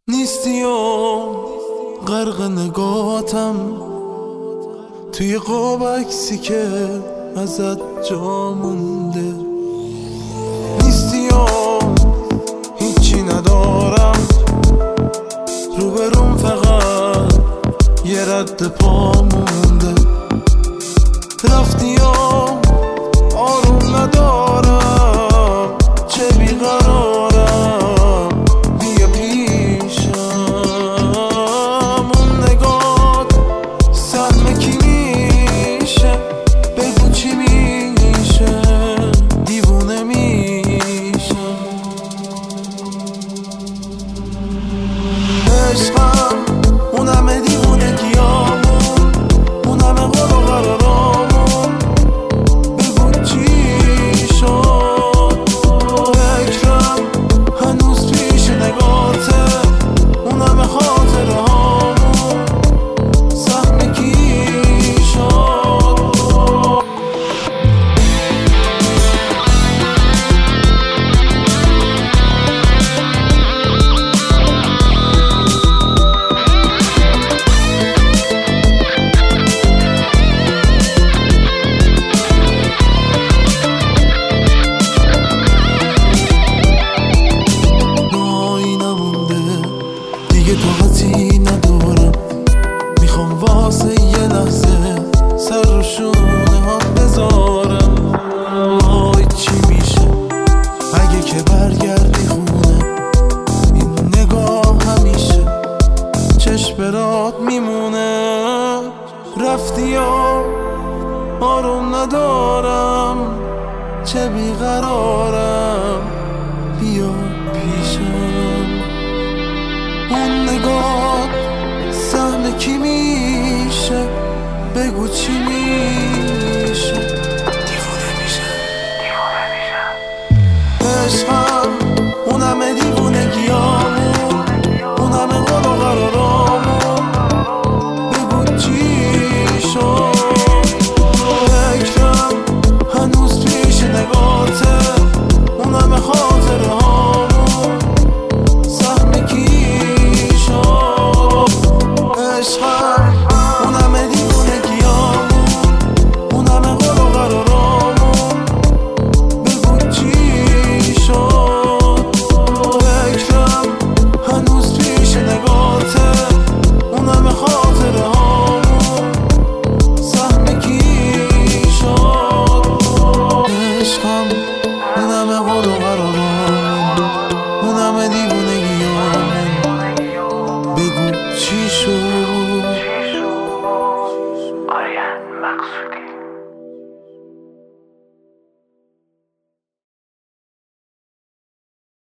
نیستی و غرق نگاتم توی قاب عکسی که ازت جا مونده. نیستی و هیچی ندارم، روبروم فقط یه رد پا مونده. رفتی و آروم ندارم، چه بیقرارم، بیا پیشم. اون نگات سهم کی میشه؟ بگو چی میشه؟ دیوونه میشم. عشقم اون همه دیوونگیامون، اون همه قول و قرارامون، بگو چی شد؟ فکرم هنوز پیش نگاته، اون همه خاطره هامون، سهم کی شد؟ دیگه طاقتی ندارم، میخوام واسه یه لحظه سر رو شونه ها بذارم. وای چی میشه اگه که برگردی خونه؟ این نگاه همیشه چشم برات میمونه. رفتی یا آروم ندارم، چه بیقرارم، بیا پیشم. اون نگاه سهم کی میشه؟ بگو چی میشه؟ دیوونه میشه. عشقم اون همه دیوونگیامون، اون همه قول و قرارامون، بگو چی شد؟ فکرم هنوز پیش نگاته، اون همه خاطره هامون، سهم کی؟ عشقم اون همه دیوونگیامون، اون همه قول و قرارامون، بگو چی شد؟ فکرم هنوز پیش نگاته، اون همه خاطره هامون، سهم کی شد؟ عشقم اون همه قول و قرارامون، اون همه دیوونگیامون، بگو چی شد؟ آریان مقصودی.